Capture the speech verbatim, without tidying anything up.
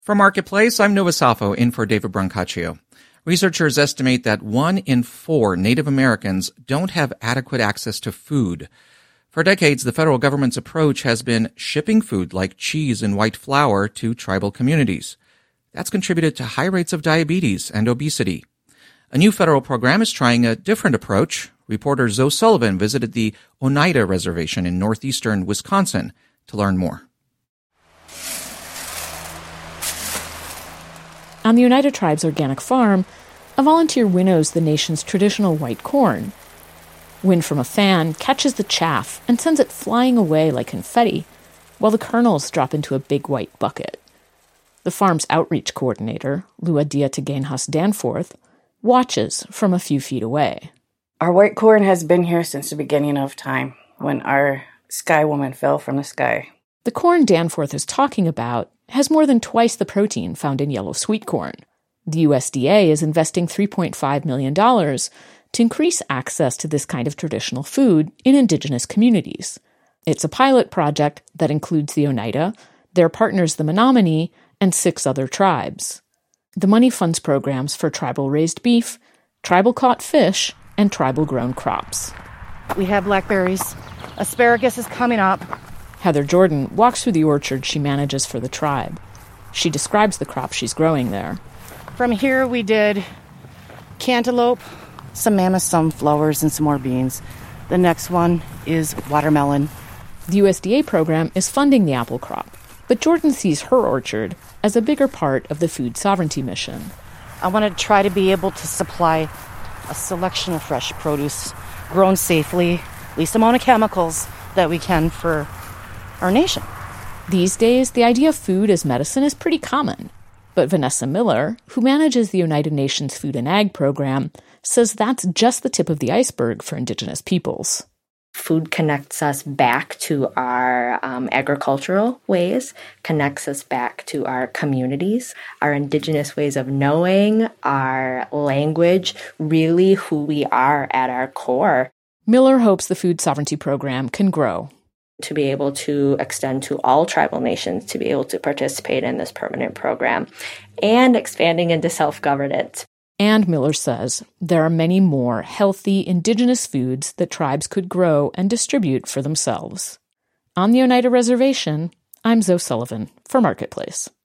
For Marketplace, I'm Nova Safo in for David Brancaccio. Researchers estimate that one in four Native Americans don't have adequate access to food. For decades, the federal government's approach has been shipping food like cheese and white flour to tribal communities. That's contributed to high rates of diabetes and obesity. A new federal program is trying a different approach. Reporter Zoe Sullivan visited the Oneida Reservation in northeastern Wisconsin to learn more. On the Oneida Tribe's organic farm, a volunteer winnows the nation's traditional white corn. Wind from a fan catches the chaff and sends it flying away like confetti, while the kernels drop into a big white bucket. The farm's outreach coordinator, Luadia Tegenhas Danforth, watches from a few feet away. Our white corn has been here since the beginning of time, when our sky woman fell from the sky. The corn Danforth is talking about has more than twice the protein found in yellow sweet corn. The U S D A is investing three point five million dollars to increase access to this kind of traditional food in indigenous communities. It's a pilot project that includes the Oneida, their partners the Menominee, and six other tribes. The money funds programs for tribal-raised beef, tribal-caught fish, and tribal-grown crops. We have blackberries. Asparagus is coming up. Heather Jordan walks through the orchard she manages for the tribe. She describes the crop she's growing there. From here we did cantaloupe, some mammoth sunflowers, and some more beans. The next one is watermelon. The U S D A program is funding the apple crop, but Jordan sees her orchard as a bigger part of the food sovereignty mission. I want to try to be able to supply a selection of fresh produce grown safely, least amount of chemicals that we can for our nation. These days, the idea of food as medicine is pretty common. But Vanessa Miller, who manages the United Nations Food and Ag program, says that's just the tip of the iceberg for Indigenous peoples. Food connects us back to our um, agricultural ways, connects us back to our communities, our Indigenous ways of knowing, our language, really who we are at our core. Miller hopes the food sovereignty program can grow. To be able to extend to all tribal nations, to be able to participate in this permanent program, and expanding into self-governance. And Miller says there are many more healthy indigenous foods that tribes could grow and distribute for themselves. On the Oneida Reservation, I'm Zoe Sullivan for Marketplace.